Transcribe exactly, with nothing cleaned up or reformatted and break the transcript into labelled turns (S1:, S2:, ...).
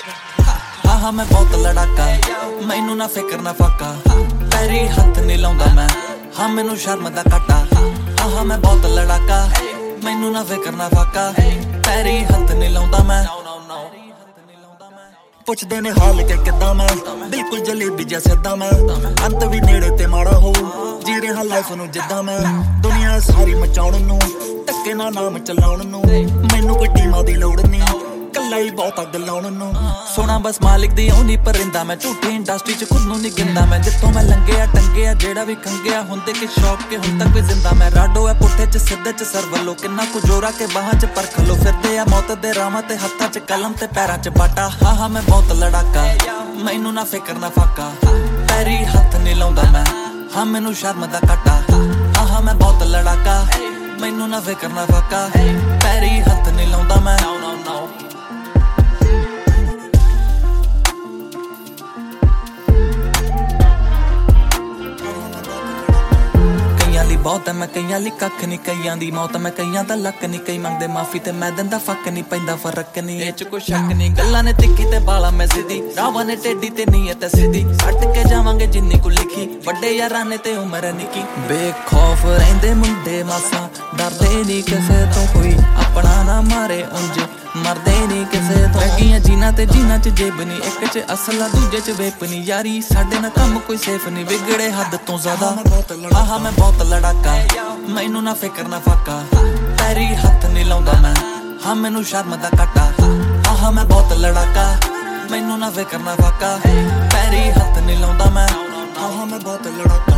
S1: हाँ हाँ मैं बहुत लड़ाका, मैनू ना फिक्र ना फाका, पैरी हथ नहीं लाउंदा मैं, हाँ मैनू शर्म दा घाटा। हाँ हाँ मैं बहुत लड़ाका, मैनू ना फिक्र ना फाका, पैरी हथ नहीं लाउंदा मैं। पुछदे ने हाल के किदा मैं, बिल्कुल जलेबी जैसा सिद्धा मैं, अंत भी नेड़े ते माड़ा हो, जी रहा लाइफ नू जिद्दां मैं। दुनिया सारी मचाउण नू, धक्के ना नाम चलाउण नू, मैनू कोई टीमां दी लोड़ नहीं, कल्ला ही बहुत अग लाउण नू। सोना बस मालिक दी आउंदी परिंदा मैं, झूठी इंडस्ट्री च खुद नू नहीं गिंदा मैं। जित्थों मैं लंघिया टंगिया जेड़ा भी खंगिया, हुंदे कि शौक के हुण तक भी जिंदा मैं। राडो है पुट्ठे च सिद्धे च सर वल्लो, किन्ना कु जोरा के बाहां च परख लो। फिरदे आ मौत दे रावां ते हत्थां च कलम ते पैरां च बाटा। हाँ हाँ मैं बहुत लड़ाका, मैनू ना फिक्र ना फाका, पैरी हथ नहीं लाउंदा मैं, हाँ मैनू शर्म दा घाटा। हाँ हाँ मैं बहुत लड़ाका, मैनू ना फिक्र ना फाका, पैरी हथ नहीं लाउंदा मैं। बहुत है मैं कईयां ली कख नहीं, कईयां दी मौत मैं कईयां दा लक नहीं। कई मंगदे माफी ते मैं दिंदा फक नहीं, पैंदा फर्क नहीं ए च कोई शक नहीं। गल्लां ने तिक्खी ते बाला मैं सीधी, रावां ने टेढ़ी ते नीयत सीधी। सट के जावांगे जिन्नी को लिखी, वड्डे यारां ने ते उमर निकी। बेखौफ रहिंदे मुंडे मासा, डरदे नहीं किसे तो कोई, अपना ना मारे उंज मरदे नहीं किसे तो। लगियां जीना ते जीना च जेब नहीं, एक च असला दूजे च वेप नहीं। यारी साडे ना कम कोई सेफ नहीं, बिगड़े हद तो ज्यादा। हाँ हाँ मैं बहुत लड़ाका, मैनू ना फिक्र ना फाका, पैरी हथ नहीं लाउंदा मैं, हाँ मैनू शर्म दा घाटा। हाँ हाँ मैं बहुत लड़ाका, मैनू ना फिक्र ना फाका, पैरी हथ नहीं लाउंदा मैं। हाँ हाँ मैं बहुत लड़ाका।